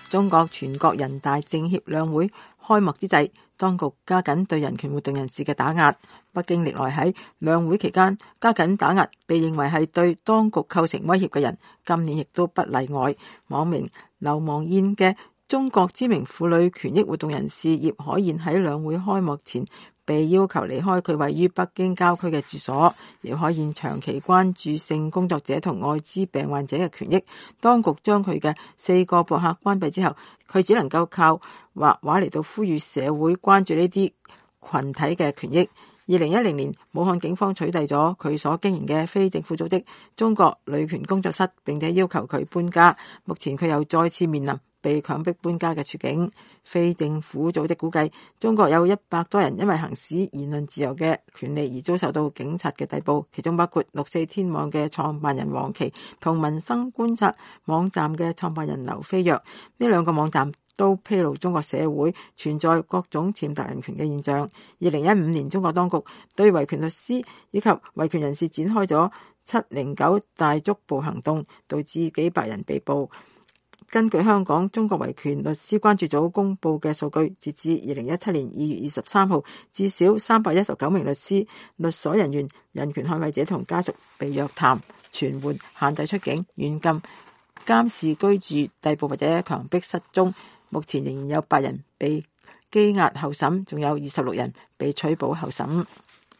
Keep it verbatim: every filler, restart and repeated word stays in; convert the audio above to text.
中國全國人大政協兩會開幕之際，當局加緊對人權活動人士嘅打壓。北京歷來喺兩會期間加緊打壓被認為係對當局構成威脅嘅人，今年亦都不例外。網名流亡燕嘅中國知名婦女權益活動人士葉海燕喺兩會開幕前被要求離開佢位於北京郊區嘅住所。葉海燕長期關注性工作者同艾滋病患者嘅權益，當局將佢嘅四個博客關閉之後，佢只能夠靠畫畫嚟到呼籲社會關注呢啲群體嘅權益。二零一零年，武漢警方取締咗佢所經營嘅非政府組織中國女權工作室，並且要求佢搬家。目前佢又再次面臨被強迫搬家嘅處境。非政府組織估計，中國有一百多人因為行使言論自由嘅權利而遭受到警察嘅逮捕，其中包括六四天網嘅創辦人黃琦同民生觀察網站嘅創辦人劉飛躍。呢兩個網站都披露中國社會存在各種踐踏人權嘅現象。二零一五年，中國當局對維權律師以及維權人士展開咗七零九大捉捕行動，導致幾百人被捕。根據香港中國維權律師關注組公布嘅數據，截至二零一七年二月二十三號，至少三百一十九名律師、律所人員、人權捍衛者同家屬被約談、傳喚、限制出境、軟禁、監視居住、逮捕或者強迫失蹤。目前仍然有八人被羈押候審，仲有二十六人被取保候審。